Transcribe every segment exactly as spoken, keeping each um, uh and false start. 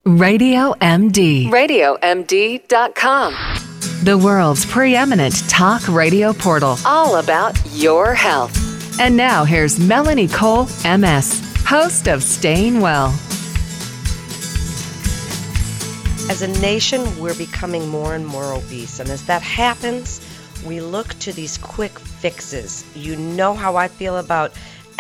Radio M D. radio m d dot com. The world's preeminent talk radio portal. All about your health. And now here's Melanie Cole, M S, host of Staying Well. As a nation, we're becoming more and more obese. And as that happens, we look to these quick fixes. You know how I feel about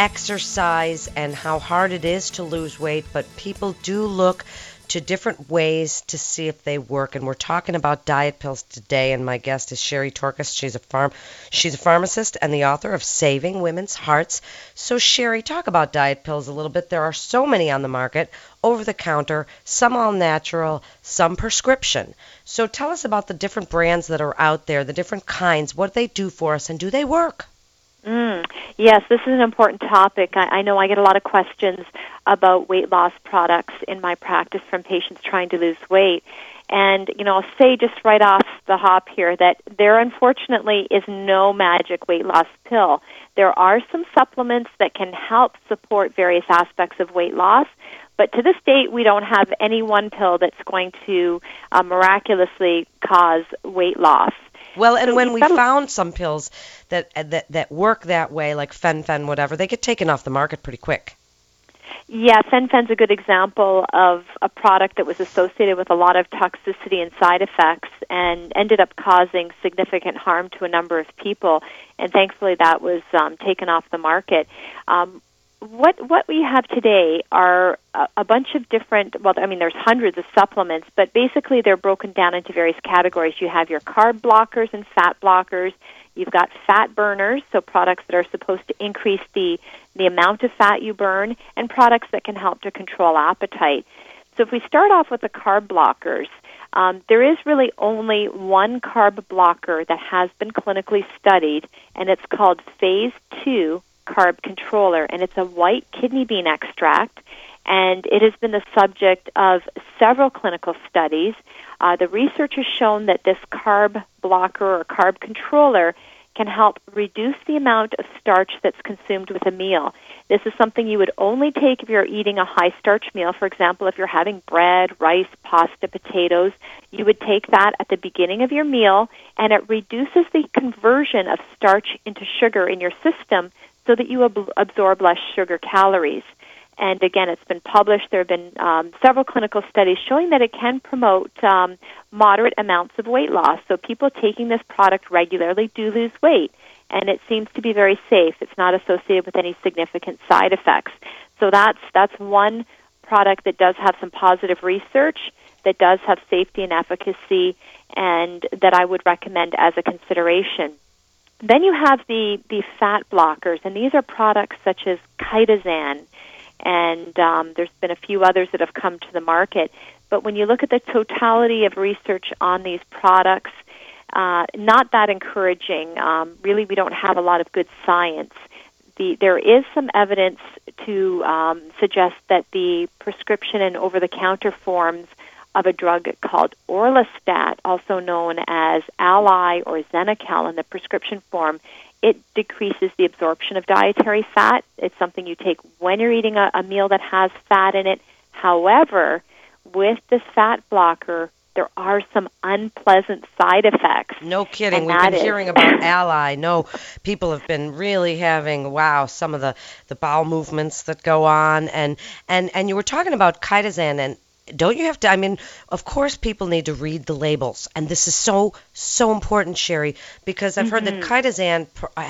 exercise and how hard it is to lose weight, but people do look to different ways to see if they work. And we're talking about diet pills today, and my guest is Sherry Torkes. She's a farm she's a pharmacist and the author of Saving Women's Hearts. So Sherry, talk about diet pills a little bit. There are so many on the market, over the counter, some all natural, some prescription. So tell us about the different brands that are out there, the different kinds, what they do for us, and do they work? Mm, yes, this is an important topic. I, I know I get a lot of questions about weight loss products in my practice from patients trying to lose weight. And, you know, I'll say just right off the hop here that there unfortunately is no magic weight loss pill. There are some supplements that can help support various aspects of weight loss, but to this date we don't have any one pill that's going to uh, miraculously cause weight loss. Well, and So when you've we got to- found some pills that, that that work that way, like Fen-Phen, whatever, they get taken off the market pretty quick. Yeah, Fen-Phen's a good example of a product that was associated with a lot of toxicity and side effects and ended up causing significant harm to a number of people, and thankfully that was um, taken off the market. Um, what what we have today are a, a bunch of different, well, I mean, there's hundreds of supplements, but basically they're broken down into various categories. You have your carb blockers and fat blockers. You've got fat burners, so products that are supposed to increase the, the amount of fat you burn, and products that can help to control appetite. So if we start off with the carb blockers, um, there is really only one carb blocker that has been clinically studied, and it's called Phase two Carb Controller, and it's a white kidney bean extract, and it has been the subject of several clinical studies. Uh, the research has shown that this carb blocker or carb controller can help reduce the amount of starch that's consumed with a meal. This is something you would only take if you're eating a high-starch meal. For example, if you're having bread, rice, pasta, potatoes, you would take that at the beginning of your meal, and it reduces the conversion of starch into sugar in your system so that you ab- absorb less sugar calories. And again, it's been published. There have been um, several clinical studies showing that it can promote um, moderate amounts of weight loss. So people taking this product regularly do lose weight, and it seems to be very safe. It's not associated with any significant side effects. So that's that's one product that does have some positive research, that does have safety and efficacy, and that I would recommend as a consideration. Then you have the, the fat blockers, and these are products such as Chitosan, and um, there's been a few others that have come to the market. But when you look at the totality of research on these products, uh, not that encouraging. Um, really, we don't have a lot of good science. The, there is some evidence to um, suggest that the prescription and over-the-counter forms of a drug called Orlistat, also known as Ally or Xenical in the prescription form, it decreases the absorption of dietary fat. It's something you take when you're eating a, a meal that has fat in it. However, with this fat blocker, there are some unpleasant side effects. No kidding. And We've that been is- hearing about Ally. No, people have been really having, wow, some of the, the bowel movements that go on. And, and, and you were talking about Chitosan, and don't you have to, I mean, of course people need to read the labels. And this is so, so important, Sherry, because I've heard that Chitosan,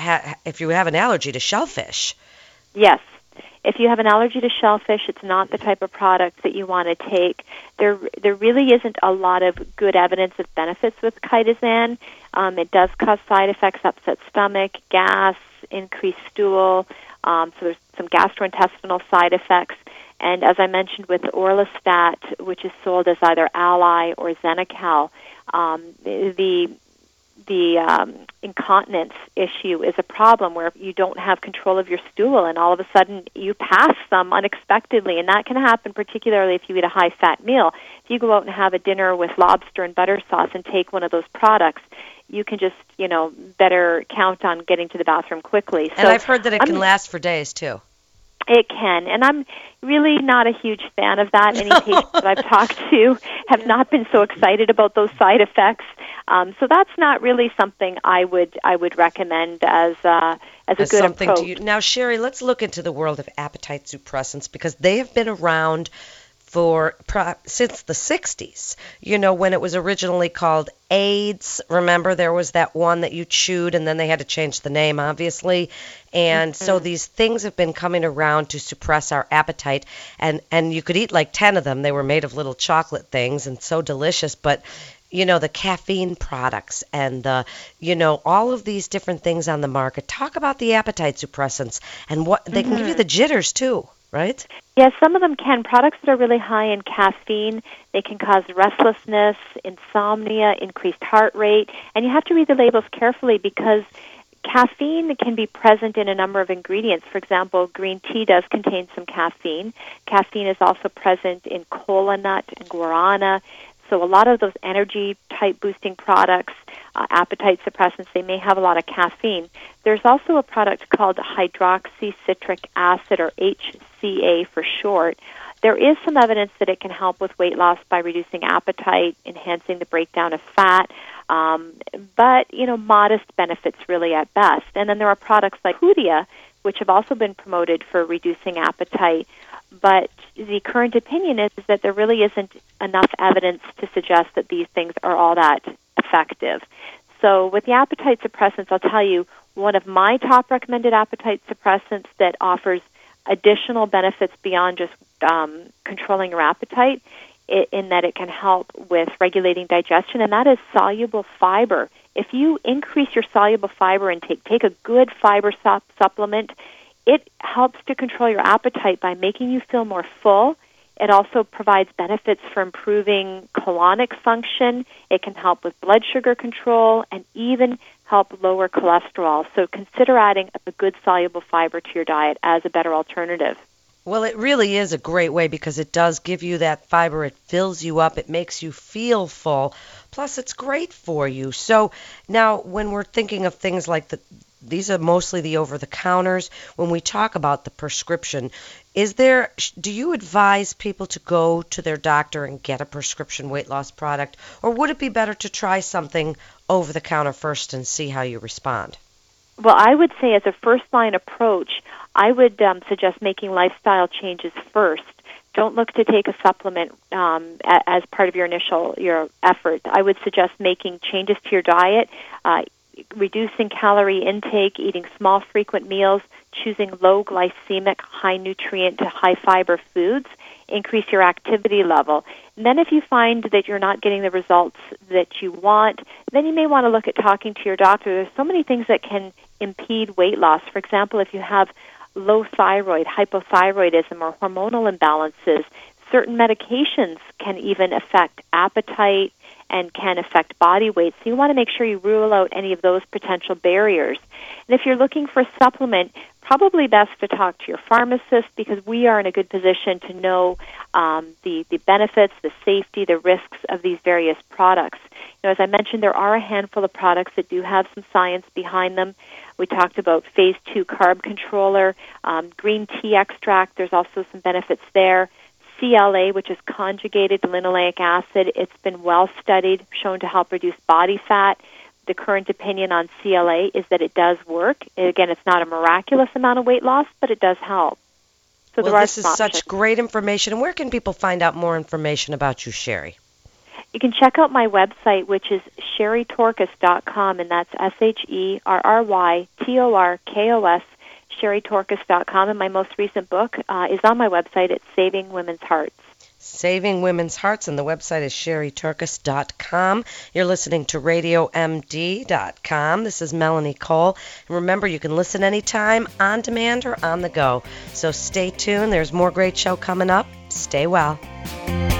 if you have an allergy to shellfish. Yes. If you have an allergy to shellfish, it's not the type of product that you want to take. There there really isn't a lot of good evidence of benefits with Chitosan. Um, it does cause side effects, upset stomach, gas, increased stool, um, so there's some gastrointestinal side effects. And as I mentioned with Orlistat, which is sold as either Ally or Xenical, um, the the um, incontinence issue is a problem where you don't have control of your stool, and all of a sudden you pass some unexpectedly, and that can happen particularly if you eat a high-fat meal. If you go out and have a dinner with lobster and butter sauce and take one of those products, you can just, you know, better count on getting to the bathroom quickly. So and I've heard that it can I'm, last for days, too. It can, and I'm really not a huge fan of that. Any patients that I've talked to have not been so excited about those side effects. Um, so that's not really something I would I would recommend as uh, as a as good something approach. to you. Now, Sherry, let's look into the world of appetite suppressants because they have been around for since the sixties, you know, when it was originally called AIDS. Remember, there was that one that you chewed, and then they had to change the name, obviously. And mm-hmm. so these things have been coming around to suppress our appetite, and, and you could eat like ten of them. They were made of little chocolate things and so delicious, but you know, the caffeine products and the, you know, all of these different things on the market. Talk about the appetite suppressants and what they mm-hmm. can give you the jitters too. Right? Yes, some of them can. Products that are really high in caffeine, they can cause restlessness, insomnia, increased heart rate, and you have to read the labels carefully because caffeine can be present in a number of ingredients. For example, green tea does contain some caffeine. Caffeine is also present in cola nut and guarana. So a lot of those energy-type boosting products, uh, appetite suppressants, they may have a lot of caffeine. There's also a product called hydroxycitric acid, or H C A for short. There is some evidence that it can help with weight loss by reducing appetite, enhancing the breakdown of fat, um, but, you know, modest benefits really at best. And then there are products like Hoodia, which have also been promoted for reducing appetite. But the current opinion is, is that there really isn't enough evidence to suggest that these things are all that effective. So with the appetite suppressants, I'll tell you, one of my top recommended appetite suppressants that offers additional benefits beyond just um, controlling your appetite, it, in that it can help with regulating digestion, and that is soluble fiber. If you increase your soluble fiber intake, take a good fiber sup- supplement, it helps to control your appetite by making you feel more full. It also provides benefits for improving colonic function. It can help with blood sugar control and even help lower cholesterol. So consider adding a good soluble fiber to your diet as a better alternative. Well, it really is a great way because it does give you that fiber. It fills you up. It makes you feel full. Plus, it's great for you. So now when we're thinking of things like the these are mostly the over-the-counters. When we talk about the prescription, is there? Do you advise people to go to their doctor and get a prescription weight loss product, or would it be better to try something over-the-counter first and see how you respond? Well, I would say as a first-line approach, I would um, suggest making lifestyle changes first. Don't look to take a supplement um, a- as part of your initial your effort. I would suggest making changes to your diet, uh, reducing calorie intake, eating small, frequent meals, choosing low glycemic, high nutrient to high fiber foods, increase your activity level. And then if you find that you're not getting the results that you want, then you may want to look at talking to your doctor. There's so many things that can impede weight loss. For example, if you have low thyroid, hypothyroidism, or hormonal imbalances, certain medications can even affect appetite and can affect body weight. So you want to make sure you rule out any of those potential barriers. And if you're looking for a supplement, probably best to talk to your pharmacist because we are in a good position to know um, the, the benefits, the safety, the risks of these various products. You know, as I mentioned, there are a handful of products that do have some science behind them. We talked about phase two carb controller, um, green tea extract. There's also some benefits there. C L A, which is conjugated linoleic acid, it's been well studied, shown to help reduce body fat. The current opinion on C L A is that it does work. Again, it's not a miraculous amount of weight loss, but it does help. So well, there are this is options. Such great information. And where can people find out more information about you, Sherry? You can check out my website, which is sherry torkos dot com, and that's S H E R R Y T O R K O S, sherry torkos dot com, and my most recent book uh, is on my website. It's Saving Women's Hearts. Saving Women's Hearts, and the website is sherry torkos dot com. You're listening to radio m d dot com. This is Melanie Cole. And remember, you can listen anytime, on demand or on the go. So stay tuned. There's more great show coming up. Stay well.